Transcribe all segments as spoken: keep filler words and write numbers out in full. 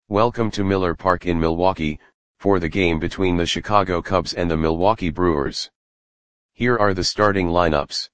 Welcome to Miller Park in Milwaukee, for the game between the Chicago Cubs and the Milwaukee Brewers. Here are the starting lineups.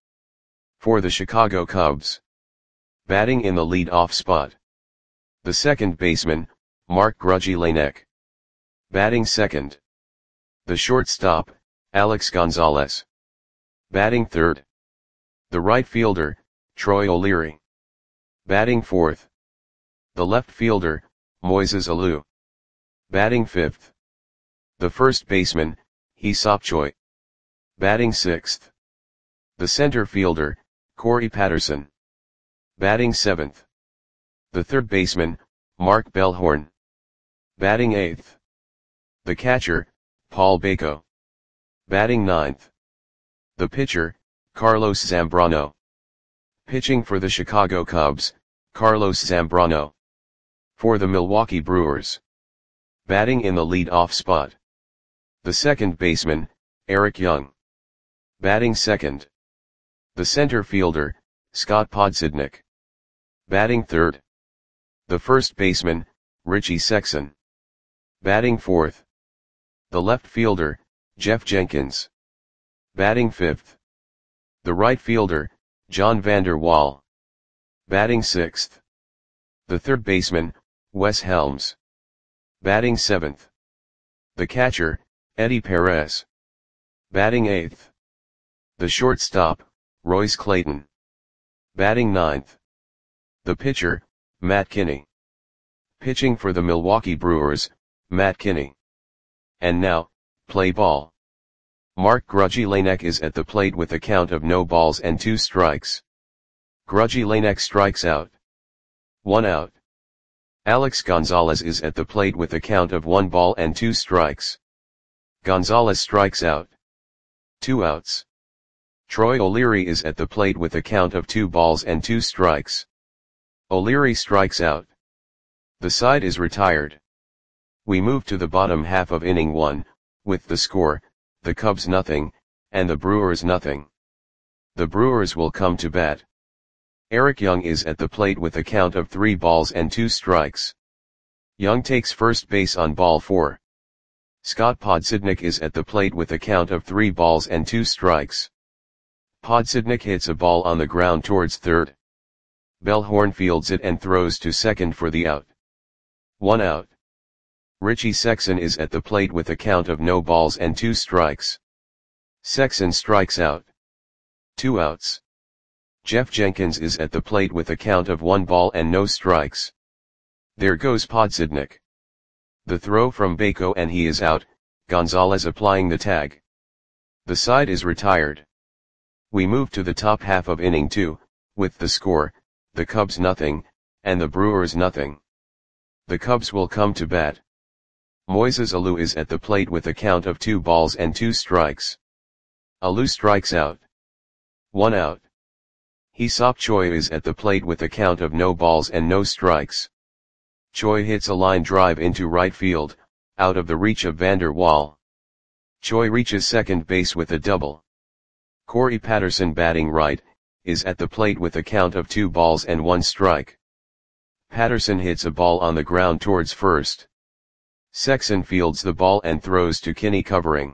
For the Chicago Cubs. Batting in the lead-off spot. The second baseman, Mark Grudgy Lanek. Batting second. The shortstop, Alex Gonzalez. Batting third. The right fielder, Troy O'Leary. Batting fourth. The left fielder, Moises Alou. Batting fifth. The first baseman, Hee-Seop Choi. Batting sixth. The center fielder, Corey Patterson. Batting seventh. The third baseman, Mark Bellhorn. Batting eighth. The catcher, Paul Bako. Batting ninth. The pitcher, Carlos Zambrano. Pitching for the Chicago Cubs, Carlos Zambrano. For the Milwaukee Brewers. Batting in the lead-off spot. The second baseman, Eric Young. Batting second. The center fielder, Scott Podsednik. Batting third. The first baseman, Richie Sexson. Batting fourth. The left fielder, Jeff Jenkins. Batting fifth. The right fielder, John Vander Wal. Batting sixth. The third baseman, Wes Helms. Batting seventh. The catcher, Eddie Perez. Batting eighth. The shortstop, Royce Clayton. Batting ninth. The pitcher, Matt Kinney. Pitching for the Milwaukee Brewers, Matt Kinney. And now, play ball. Mark Grudgy Lanek is at the plate with a count of no balls and two strikes. Grudgy Lanek strikes out. One out. Alex Gonzalez is at the plate with a count of one ball and two strikes. Gonzalez strikes out. Two outs. Troy O'Leary is at the plate with a count of two balls and two strikes. O'Leary strikes out. The side is retired. We move to the bottom half of inning one, with the score, the Cubs nothing, and the Brewers nothing. The Brewers will come to bat. Eric Young is at the plate with a count of three balls and two strikes. Young takes first base on ball four. Scott Podsednik is at the plate with a count of three balls and two strikes. Podsednik hits a ball on the ground towards third. Bellhorn fields it and throws to second for the out. One out. Richie Sexson is at the plate with a count of no balls and two strikes. Sexson strikes out. Two outs. Jeff Jenkins is at the plate with a count of one ball and no strikes. There goes Podsednik. The throw from Bako and he is out, Gonzalez applying the tag. The side is retired. We move to the top half of inning two, with the score, the Cubs nothing, and the Brewers nothing. The Cubs will come to bat. Moises Alou is at the plate with a count of two balls and two strikes. Alou strikes out. One out. Hee-Seop Choi is at the plate with a count of no balls and no strikes. Choi hits a line drive into right field, out of the reach of Vander Wal. Choi reaches second base with a double. Corey Patterson, batting right, is at the plate with a count of two balls and one strike. Patterson hits a ball on the ground towards first. Sexson fields the ball and throws to Kinney, covering.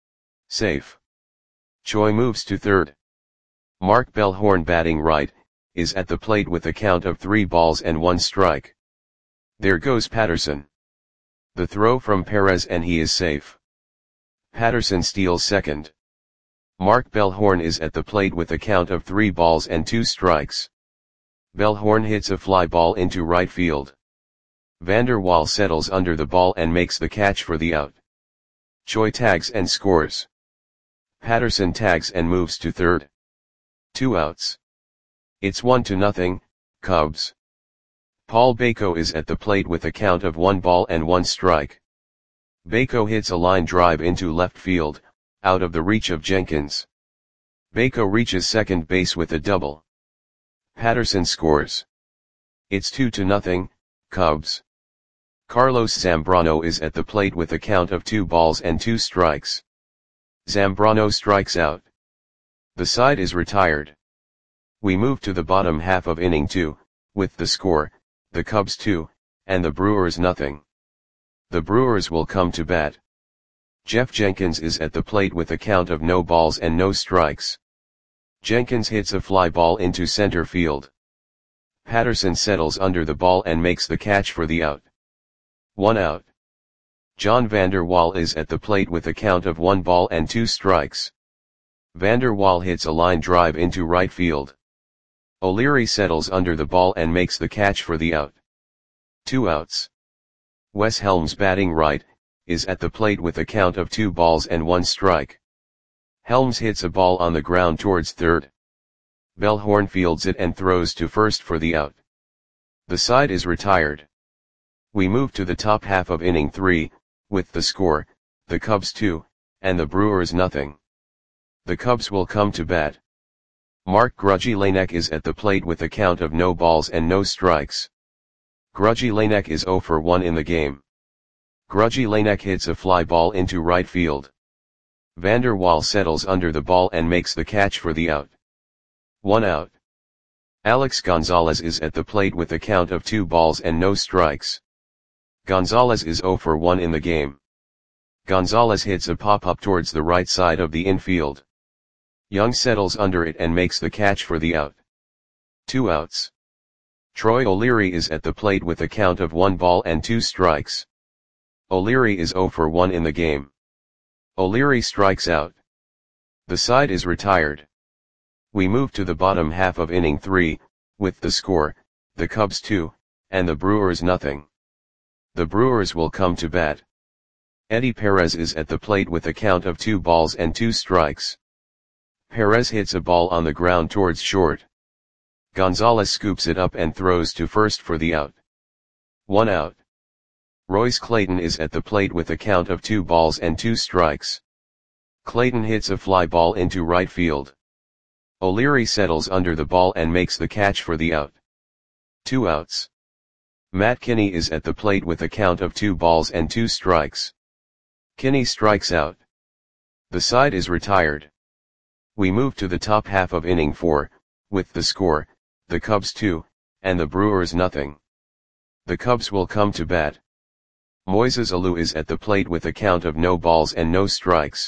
Safe. Choi moves to third. Mark Bellhorn, batting right, is at the plate with a count of three balls and one strike. There goes Patterson. The throw from Perez and he is safe. Patterson steals second. Mark Bellhorn is at the plate with a count of three balls and two strikes. Bellhorn hits a fly ball into right field. Vander Wal settles under the ball and makes the catch for the out. Choi tags and scores. Patterson tags and moves to third. Two outs. It's one to nothing, Cubs. Paul Bako is at the plate with a count of one ball and one strike. Bako hits a line drive into left field, out of the reach of Jenkins. Bako reaches second base with a double. Patterson scores. It's two to nothing, Cubs. Carlos Zambrano is at the plate with a count of two balls and two strikes. Zambrano strikes out. The side is retired. We move to the bottom half of inning two, with the score, the Cubs two, and the Brewers nothing. The Brewers will come to bat. Jeff Jenkins is at the plate with a count of no balls and no strikes. Jenkins hits a fly ball into center field. Patterson settles under the ball and makes the catch for the out. One out. John Vander Wal is at the plate with a count of one ball and two strikes. Vander Wal hits a line drive into right field. O'Leary settles under the ball and makes the catch for the out. Two outs. Wes Helms, batting right, is at the plate with a count of two balls and one strike. Helms hits a ball on the ground towards third. Bellhorn fields it and throws to first for the out. The side is retired. We move to the top half of inning three, with the score, the Cubs two, and the Brewers nothing. The Cubs will come to bat. Mark Grudgy Lanek is at the plate with a count of no balls and no strikes. Grudgy Lanek is zero for one in the game. Grudgy Lanek hits a fly ball into right field. Vander Wal settles under the ball and makes the catch for the out. One out. Alex Gonzalez is at the plate with a count of two balls and no strikes. Gonzalez is zero for one in the game. Gonzalez hits a pop-up towards the right side of the infield. Young settles under it and makes the catch for the out. Two outs. Troy O'Leary is at the plate with a count of one ball and two strikes. O'Leary is zero for one in the game. O'Leary strikes out. The side is retired. We move to the bottom half of inning three, with the score, the Cubs two, and the Brewers nothing. The Brewers will come to bat. Eddie Perez is at the plate with a count of two balls and two strikes. Perez hits a ball on the ground towards short. Gonzalez scoops it up and throws to first for the out. One out. Royce Clayton is at the plate with a count of two balls and two strikes. Clayton hits a fly ball into right field. O'Leary settles under the ball and makes the catch for the out. Two outs. Matt Kinney is at the plate with a count of two balls and two strikes. Kinney strikes out. The side is retired. We move to the top half of inning four, with the score, the Cubs two, and the Brewers nothing. The Cubs will come to bat. Moises Alou is at the plate with a count of no balls and no strikes.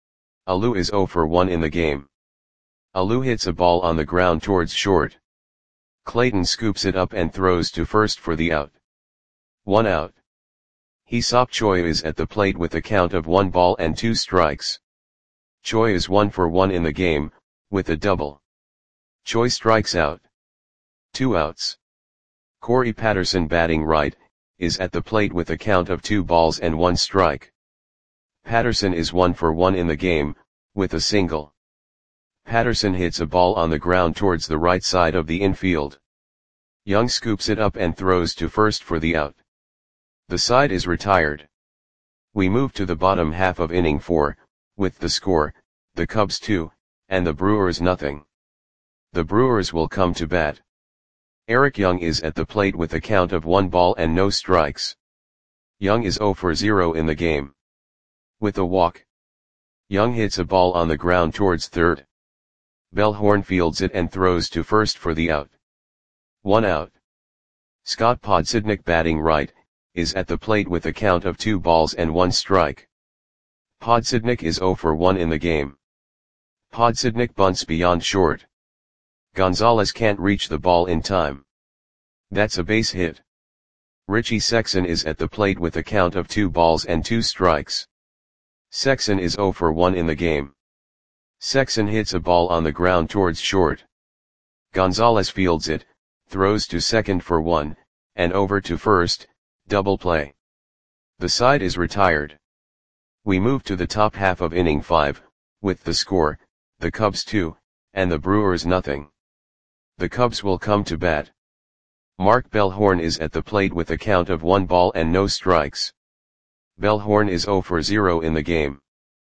Alou is zero for one in the game. Alou hits a ball on the ground towards short. Clayton scoops it up and throws to first for the out. One out. Hee-Seop Choi is at the plate with a count of one ball and two strikes. Choi is one for one in the game, with a double. Choi strikes out. Two outs. Corey Patterson, batting right, is at the plate with a count of two balls and one strike. Patterson is one for one in the game, with a single. Patterson hits a ball on the ground towards the right side of the infield. Young scoops it up and throws to first for the out. The side is retired. We move to the bottom half of inning four, with the score, the Cubs two, and the Brewers nothing. The Brewers will come to bat. Eric Young is at the plate with a count of one ball and no strikes. Young is zero for zero in the game. With a walk. Young hits a ball on the ground towards third. Bellhorn fields it and throws to first for the out. One out. Scott Podsednik, batting right, is at the plate with a count of two balls and one strike. Podsednik is zero for one in the game. Podsednik bunts beyond short. Gonzalez can't reach the ball in time. That's a base hit. Richie Sexson is at the plate with a count of two balls and two strikes. Sexson is zero for one in the game. Sexson hits a ball on the ground towards short. Gonzalez fields it, throws to second for one, and over to first, double play. The side is retired. We move to the top half of inning five, with the score, the Cubs two, and the Brewers nothing. The Cubs will come to bat. Mark Bellhorn is at the plate with a count of one ball and no strikes. Bellhorn is zero for zero in the game.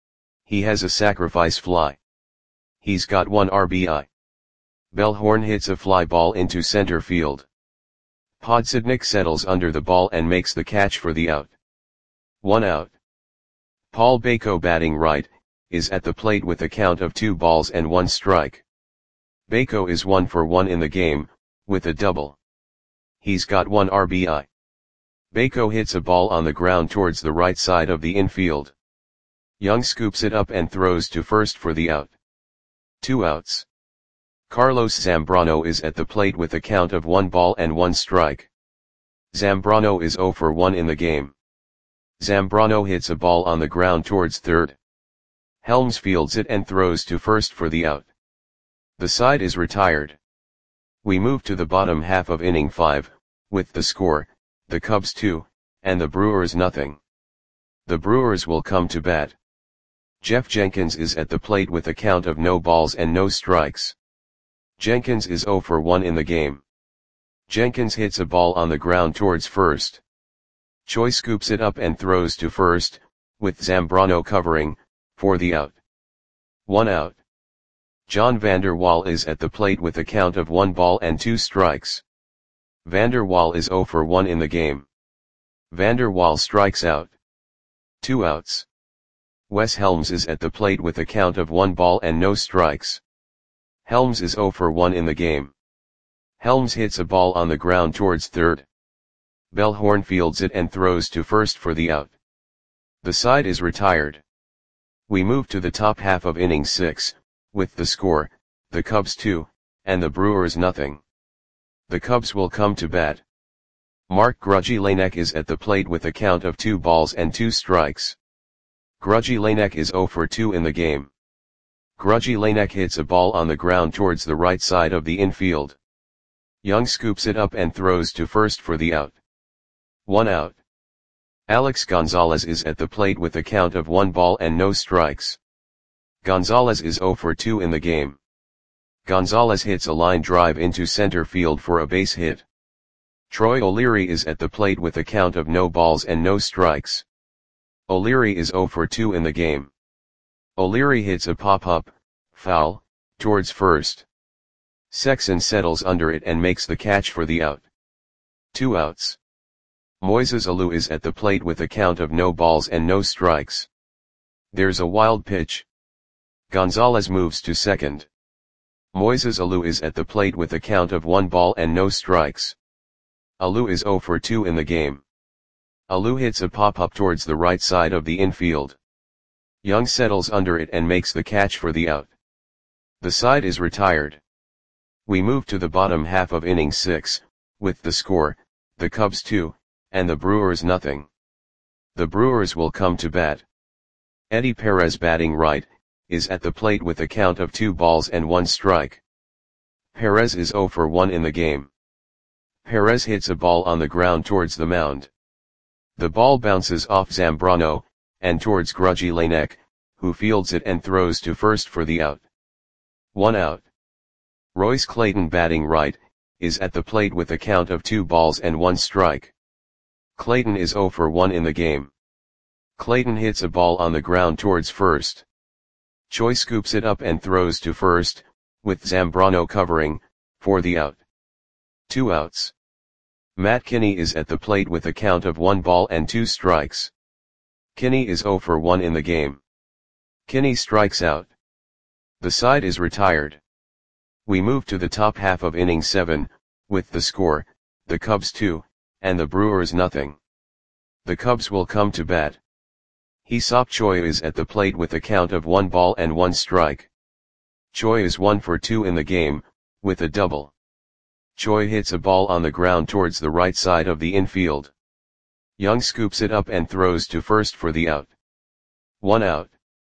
He has a sacrifice fly. He's got one R B I. Bellhorn hits a fly ball into center field. Podsednik settles under the ball and makes the catch for the out. One out. Paul Bako, batting right, is at the plate with a count of two balls and one strike. Bako is one for one in the game, with a double. He's got one R B I. Baco hits a ball on the ground towards the right side of the infield. Young scoops it up and throws to first for the out. Two outs. Carlos Zambrano is at the plate with a count of one ball and one strike. Zambrano is zero for one in the game. Zambrano hits a ball on the ground towards third. Helms fields it and throws to first for the out. The side is retired. We move to the bottom half of inning five, with the score, the Cubs two, and the Brewers nothing. The Brewers will come to bat. Jeff Jenkins is at the plate with a count of no balls and no strikes. Jenkins is zero for one in the game. Jenkins hits a ball on the ground towards first. Choi scoops it up and throws to first, with Zambrano covering, for the out. One out. John Vander Wal is at the plate with a count of one ball and two strikes. Vander Wal is zero for one in the game. Vander Wal strikes out. Two outs. Wes Helms is at the plate with a count of one ball and no strikes. Helms is zero for one in the game. Helms hits a ball on the ground towards third. Bellhorn fields it and throws to first for the out. The side is retired. We move to the top half of inning six, with the score, the Cubs two, and the Brewers nothing. The Cubs will come to bat. Mark Grudzielanek is at the plate with a count of two balls and two strikes. Grudzielanek is zero for two in the game. Grudzielanek hits a ball on the ground towards the right side of the infield. Young scoops it up and throws to first for the out. One out. Alex Gonzalez is at the plate with a count of one ball and no strikes. Gonzalez is zero for two in the game. Gonzalez hits a line drive into center field for a base hit. Troy O'Leary is at the plate with a count of no balls and no strikes. O'Leary is zero for two in the game. O'Leary hits a pop-up, foul, towards first. Sexson settles under it and makes the catch for the out. Two outs. Moises Alou is at the plate with a count of no balls and no strikes. There's a wild pitch. Gonzalez moves to second. Moises Alou is at the plate with a count of one ball and no strikes. Alou is zero for two in the game. Alou hits a pop-up towards the right side of the infield. Young settles under it and makes the catch for the out. The side is retired. We move to the bottom half of inning six, with the score, the Cubs two, and the Brewers nothing. The Brewers will come to bat. Eddie Perez batting right, is at the plate with a count of two balls and one strike. Perez is zero for one in the game. Perez hits a ball on the ground towards the mound. The ball bounces off Zambrano, and towards Grudzielanek, who fields it and throws to first for the out. One out. Royce Clayton batting right, is at the plate with a count of two balls and one strike. Clayton is zero for one in the game. Clayton hits a ball on the ground towards first. Choi scoops it up and throws to first, with Zambrano covering, for the out. Two outs. Matt Kinney is at the plate with a count of one ball and two strikes. Kinney is zero for one in the game. Kinney strikes out. The side is retired. We move to the top half of inning seven, with the score, the Cubs two, and the Brewers nothing. The Cubs will come to bat. Hee-Seop Choi is at the plate with a count of one ball and one strike. Choi is one for two in the game, with a double. Choi hits a ball on the ground towards the right side of the infield. Young scoops it up and throws to first for the out. One out.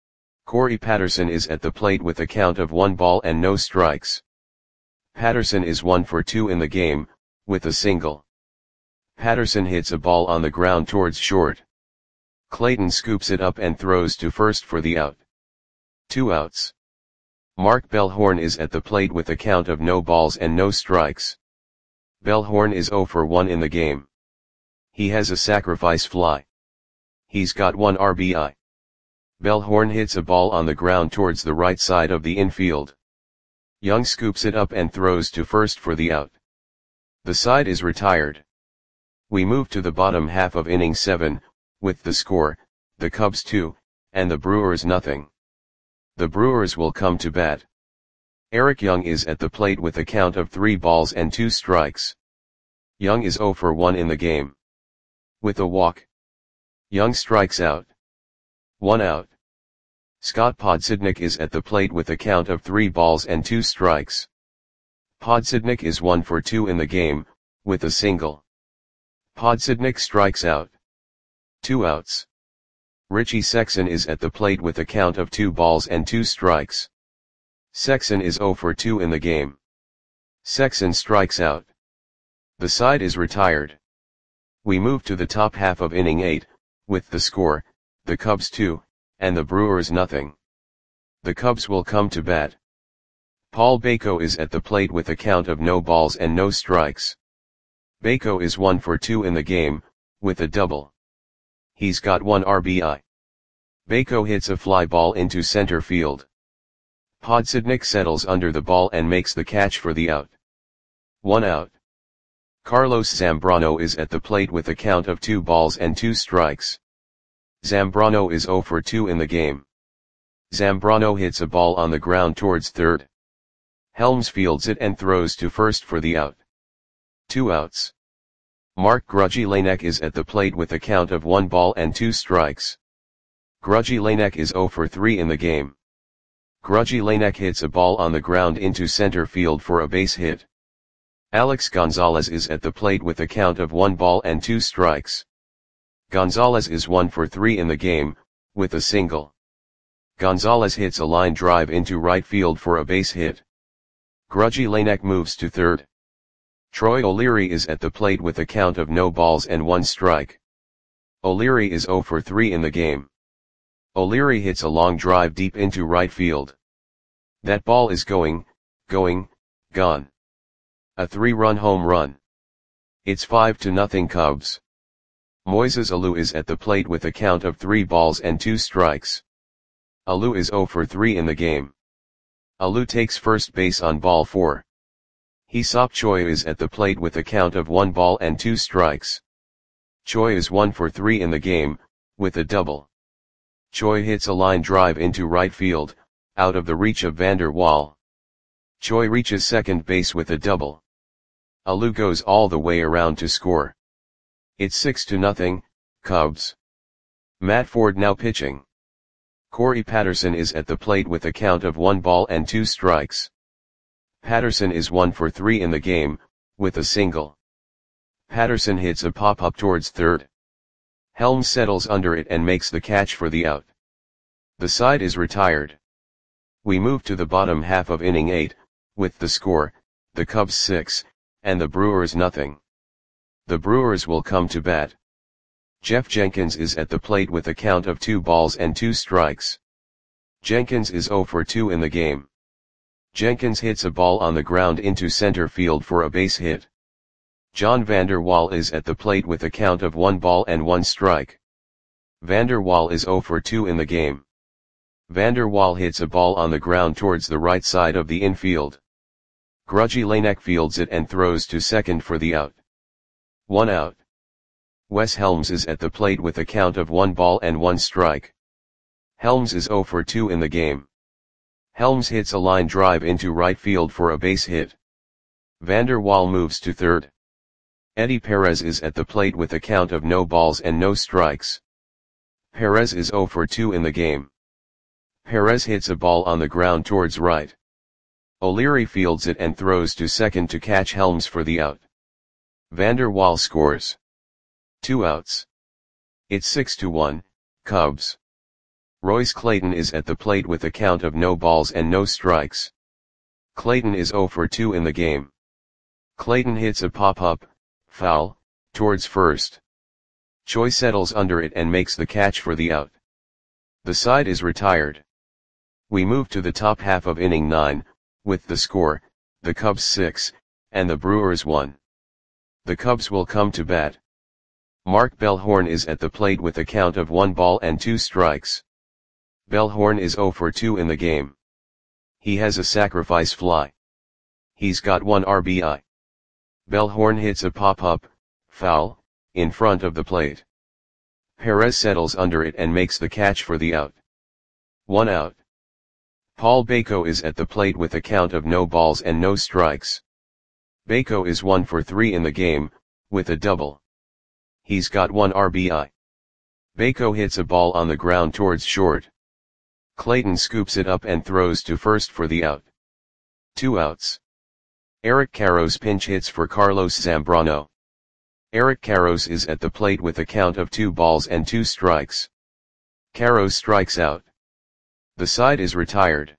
Corey Patterson is at the plate with a count of one ball and no strikes. Patterson is one for two in the game, with a single. Patterson hits a ball on the ground towards short. Clayton scoops it up and throws to first for the out. Two outs. Mark Bellhorn is at the plate with a count of no balls and no strikes. Bellhorn is zero for one in the game. He has a sacrifice fly. He's got one R B I. Bellhorn hits a ball on the ground towards the right side of the infield. Young scoops it up and throws to first for the out. The side is retired. We move to the bottom half of inning seven, with the score, the Cubs two, and the Brewers nothing. The Brewers will come to bat. Eric Young is at the plate with a count of three balls and two strikes. Young is zero for one in the game. with a walk. Young strikes out. One out. Scott Podsednik is at the plate with a count of three balls and two strikes. Podsednik is one for two in the game, with a single. Podsednik strikes out. Two outs. Richie Sexson is at the plate with a count of two balls and two strikes. Sexson is zero for two in the game. Sexson strikes out. The side is retired. We move to the top half of inning eight, with the score, the Cubs two, and the Brewers nothing. The Cubs will come to bat. Paul Bako is at the plate with a count of no balls and no strikes. Bako is one for two in the game, with a double. He's got one R B I. Bako hits a fly ball into center field. Podsednik settles under the ball and makes the catch for the out. One out. Carlos Zambrano is at the plate with a count of two balls and two strikes. Zambrano is zero for two in the game. Zambrano hits a ball on the ground towards third. Helms fields it and throws to first for the out. Two outs. Mark Grudzielanek is at the plate with a count of one ball and two strikes. Grudzielanek is zero for three in the game. Grudzielanek hits a ball on the ground into center field for a base hit. Alex Gonzalez is at the plate with a count of one ball and two strikes. Gonzalez is one for three in the game, with a single. Gonzalez hits a line drive into right field for a base hit. Grudzielanek moves to third. Troy O'Leary is at the plate with a count of no balls and one strike. O'Leary is zero for three in the game. O'Leary hits a long drive deep into right field. That ball is going, going, gone. A three-run home run. It's five to nothing Cubs. Moises Alou is at the plate with a count of three balls and two strikes. Alou is zero for three in the game. Alou takes first base on ball four. Hee-Seop Choi is at the plate with a count of one ball and two strikes. Choi is one for three in the game, with a double. Choi hits a line drive into right field, out of the reach of Vander Wal. Choi reaches second base with a double. Alou goes all the way around to score. It's six to nothing, Cubs. Matt Ford now pitching. Corey Patterson is at the plate with a count of one ball and two strikes. Patterson is one for three in the game, with a single. Patterson hits a pop-up towards third. Helms settles under it and makes the catch for the out. The side is retired. We move to the bottom half of inning eight, with the score, the Cubs six, and the Brewers nothing. The Brewers will come to bat. Jeff Jenkins is at the plate with a count of two balls and two strikes. Jenkins is zero for two in the game. Jenkins hits a ball on the ground into center field for a base hit. John Vander Wal is at the plate with a count of one ball and one strike. Vander Wal is zero for two in the game. Vander Wal hits a ball on the ground towards the right side of the infield. Grudzielanek fields it and throws to second for the out. One out. Wes Helms is at the plate with a count of one ball and one strike. Helms is zero for two in the game. Helms hits a line drive into right field for a base hit. Vander Wal moves to third. Eddie Perez is at the plate with a count of no balls and no strikes. Perez is zero for two in the game. Perez hits a ball on the ground towards right. O'Leary fields it and throws to second to catch Helms for the out. Vander Wal scores. Two outs. It's six to one, Cubs. Royce Clayton is at the plate with a count of no balls and no strikes. Clayton is zero for two in the game. Clayton hits a pop-up, foul, towards first. Choi settles under it and makes the catch for the out. The side is retired. We move to the top half of inning nine, with the score, the Cubs six, and the Brewers one. The Cubs will come to bat. Mark Bellhorn is at the plate with a count of one ball and two strikes. Bellhorn is zero for two in the game. He has a sacrifice fly. He's got one R B I. Bellhorn hits a pop-up, foul, in front of the plate. Perez settles under it and makes the catch for the out. One out. Paul Bako is at the plate with a count of no balls and no strikes. Bako is one for three in the game, with a double. he's got one R B I. Baco hits a ball on the ground towards short. Clayton scoops it up and throws to first for the out. Two outs. Eric Karros pinch hits for Carlos Zambrano. Eric Karros is at the plate with a count of two balls and two strikes. Karros strikes out. The side is retired.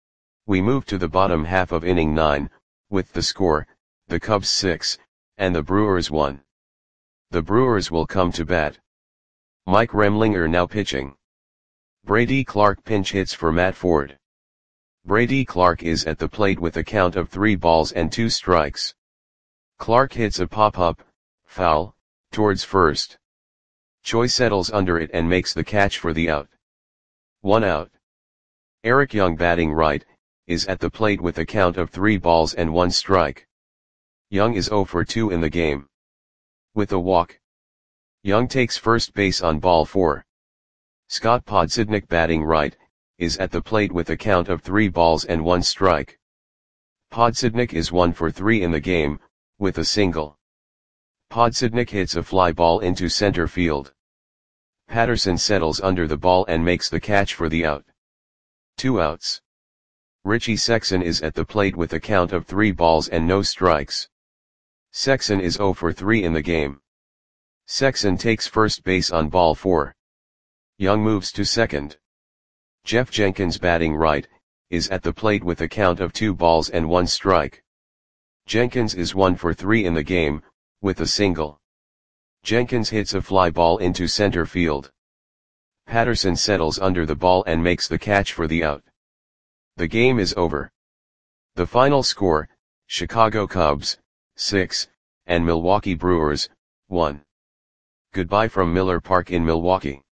We move to the bottom half of inning nine, with the score, the Cubs six, and the Brewers one. The Brewers will come to bat. Mike Remlinger now pitching. Brady Clark pinch hits for Matt Ford. Brady Clark is at the plate with a count of three balls and two strikes. Clark hits a pop-up, foul, towards first. Choi settles under it and makes the catch for the out. One out. Eric Young batting right, is at the plate with a count of three balls and one strike. Young is oh for two in the game. With a walk. Young takes first base on ball four. Scott Podsednik batting right, is at the plate with a count of three balls and one strike. Podsednik is one for three in the game, with a single. Podsednik hits a fly ball into center field. Patterson settles under the ball and makes the catch for the out. Two outs. Richie Sexson is at the plate with a count of three balls and no strikes. Sexson is oh for three in the game. Sexson takes first base on ball four. Young moves to second. Jeff Jenkins batting right, is at the plate with a count of two balls and one strike. Jenkins is one for three in the game, with a single. Jenkins hits a fly ball into center field. Patterson settles under the ball and makes the catch for the out. The game is over. The final score, Chicago Cubs, six, and Milwaukee Brewers, one. Goodbye from Miller Park in Milwaukee.